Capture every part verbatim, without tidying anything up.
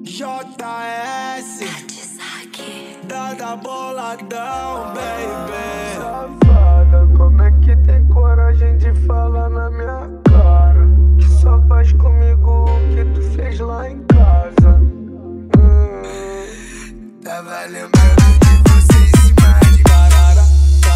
J S Dada boladão, baby. Safada, como é que tem coragem de falar na minha cara? Que só faz comigo o que tu fez lá em casa. hum. Tava lembrando de você em cima de parara.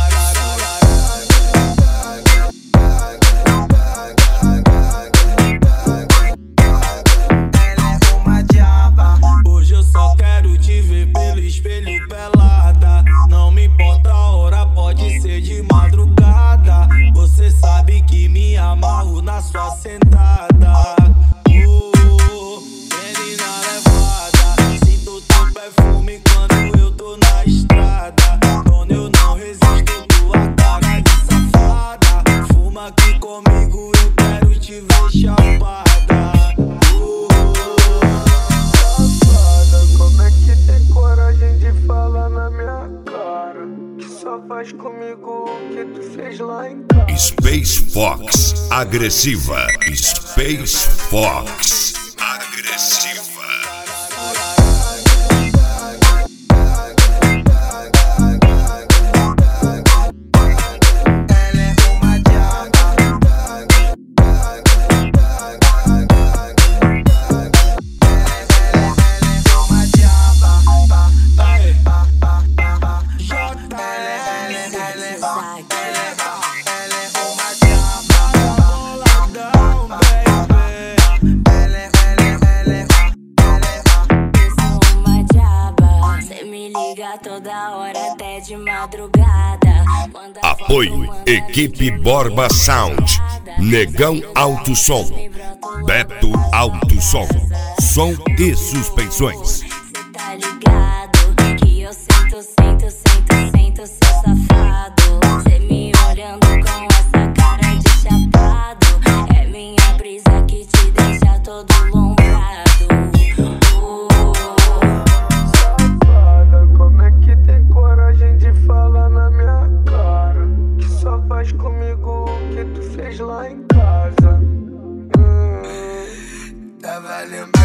Ela é uma diaba. Hoje eu só quero te ver pelo espelho pelada. Não me importa a hora, pode ser de madrugada. Você sabe que me amarro na sua sentada. Uh, menina levada, sinto teu perfume quando eu tô na estrada. Quando eu não resisto, tua cara de safada. Fuma aqui comigo, eu quero te ver chapada. Uh, Safada, como é que tem coragem de falar na minha cara? Que só faz comigo o que tu fez lá em casa. Space Fox agressiva. Space Fox agressiva. ela é uma diaba. Toda hora até de madrugada. Apoio Equipe Borba Sound, Negão Alto Som, Beto Alto Som, som e suspensões. Cê tá ligado que eu sinto, sinto, sinto, sinto seu safado. Cê me olhando com essa cara de chapado. É minha brisa que te deixa todo lombrado. Faz comigo o que tu fez lá em casa. hum. Tava lembrando